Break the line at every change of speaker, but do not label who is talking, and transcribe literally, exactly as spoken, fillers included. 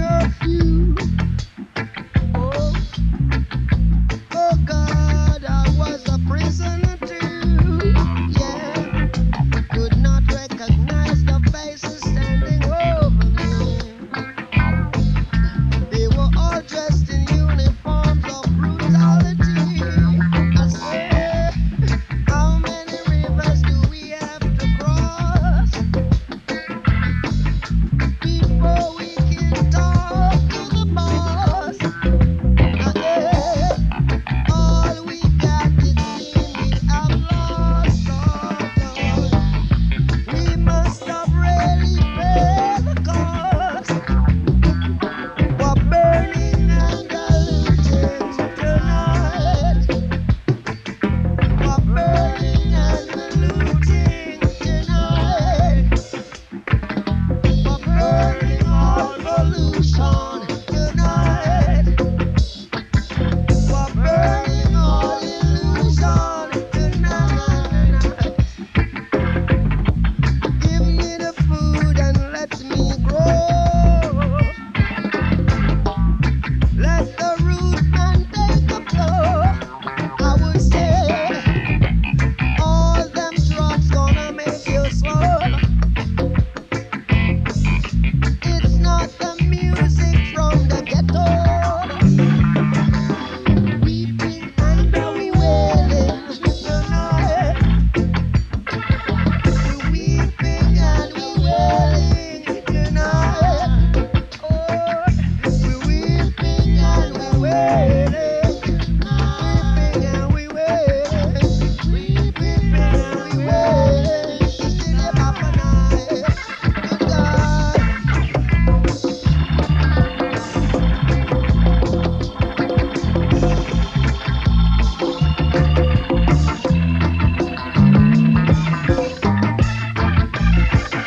curfew. Oh, oh God, I was a prisoner too. Yeah, could not recognize the faces standing over me. They were all dressed in uniforms of brutality. I say, how many rivers do we have to cross before we can talk to the boss? I say, all we got is sin we have lost. Oh Lord, we must have really paid the cost. For burning and looting tonight. For burning and looting tonight. For burning all pollution.